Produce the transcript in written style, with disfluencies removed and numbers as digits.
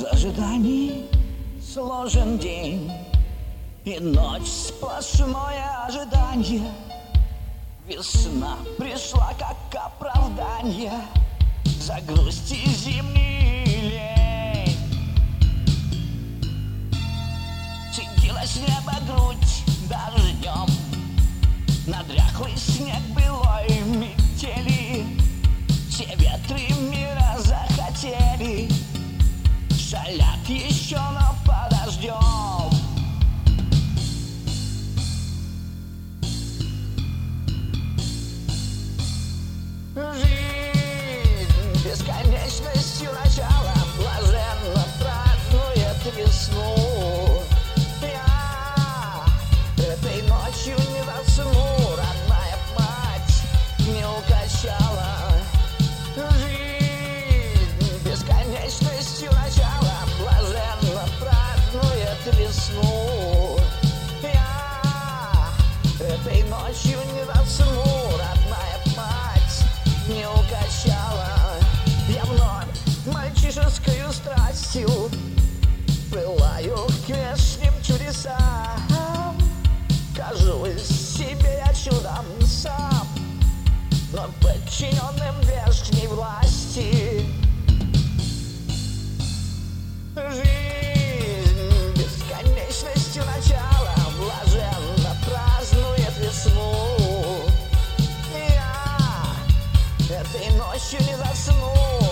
ожиданий сложен день, и ночь сплошное ожидание. Весна пришла как оправдание за грусть и зимний лень. Светилась небо грудь дождем, на дряхлый снег былой метели. Все ветры мира захотели, шалят еще, но подождем. Жизнь бесконечностью начала блаженно празднует весну. Я этой ночью не засну, родная мать не укачала. Жизнь бесконечностью начала блаженно празднует весну. Я этой ночью не засну, родная мать не укачала. Я вновь мальчишескою страстью пылаю к вешним чудесам. Кажусь себе я чудом сам, но подчиненным верхней власти. Жизнь бесконечностью начала блаженно празднует весну. Я этой ночью не засну,